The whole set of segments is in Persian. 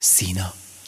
سینا.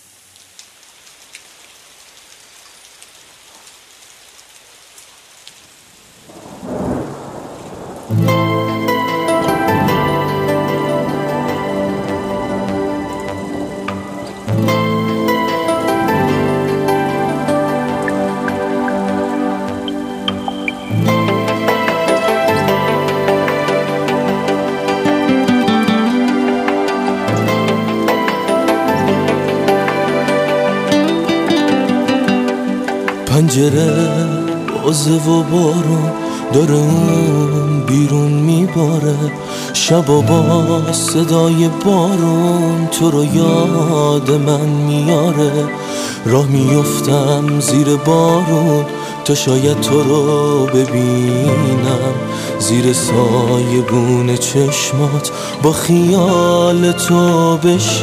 پنجره بازه و بارون داره اون بیرون میباره، شبا با صدای بارون تو رو یاد من میاره. راه میفتم زیر بارون تا شاید تو رو ببینم، زیر سایبون چشمات با خیال تو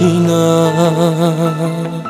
بشینم.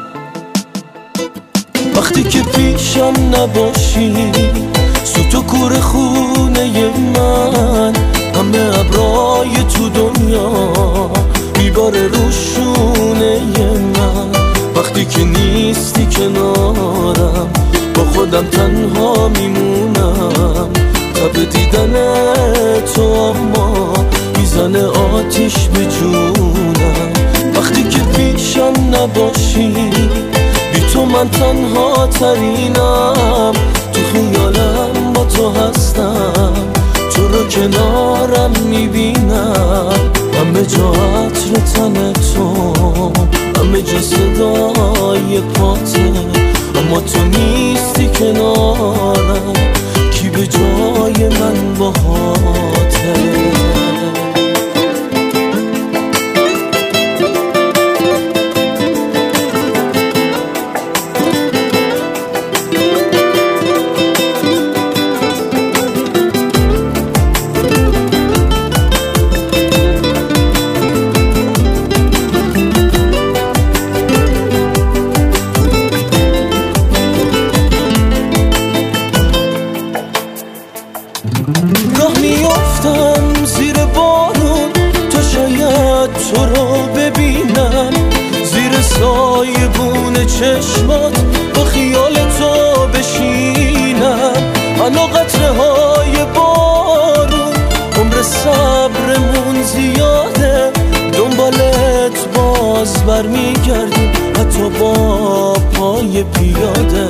وقتی که پیشم نباشی سوت و کور خونه من، همه ابرای تو دنیا میباره رو شونه من. وقتی که نیستی کنارم با خودم تنها میمونم، تب دیدن تو اما میزنه آتیش به جونم. وقتی که پیشم نباشی بی تو من تنها ترینم، تو خیالم با تو هستم، تو رو کنارم میبینم. همه جا عطر تن تو، همه جا صدای پاته، اما تو نیستی کنارم، کی به جای من باهاته. گاه میافتم زیر بارون تا شاید تو رو ببینم، زیر سایبون چشمات با خیال تو بشینم. انا قطره های بارون عمر صبرمون زیاده، دنبالت باز برمیگردیم حتی با پای پیاده.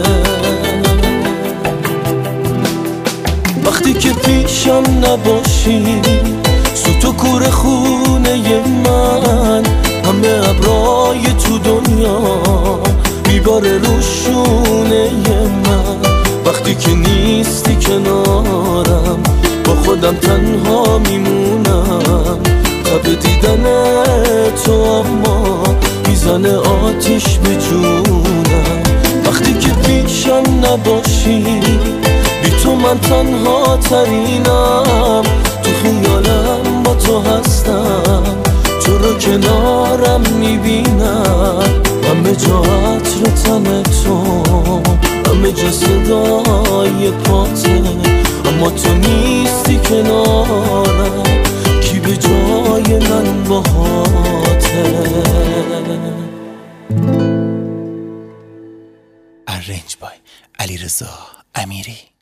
وقتی که پیشم نباشی سوت و کور خونه من، همه ابرای تو دنیا میباره رو شونه من. وقتی که نیستی کنارم با خودم تنها میمونم، تب دیدن تو اما میزنه آتیش به جونم. وقتی که پیشم نباشی بی تو من تنها ترینم، تو خیالم با تو هستم، تو رو کنارم میبینم. همه جا عطر تن تو، همه جا صدای پاته، اما تو نیستی کنارم، کی به جای من باهاته. ارنج بای علیرضا امیری.